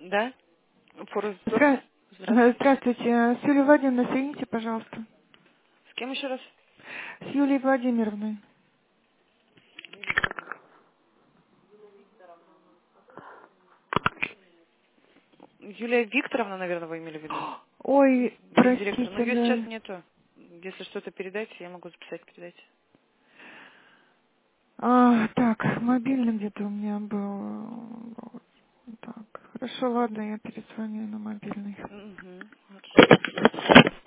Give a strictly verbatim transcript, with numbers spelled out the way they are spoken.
Да? Форекс брокер? Здра- э, Здравствуйте. Здравствуйте. С Юлией Владимировной соедините, пожалуйста. С кем еще раз? С Юлией Владимировной. Юлия Викторовна, наверное, вы имели в виду? Ой, Гендиректор. Но простите, ее сейчас да. нету. Если что-то передать, я могу записать, передать. А, так, мобильный где-то у меня был. Вот. Так, хорошо, ладно, я перезвоню на мобильный. Угу, хорошо.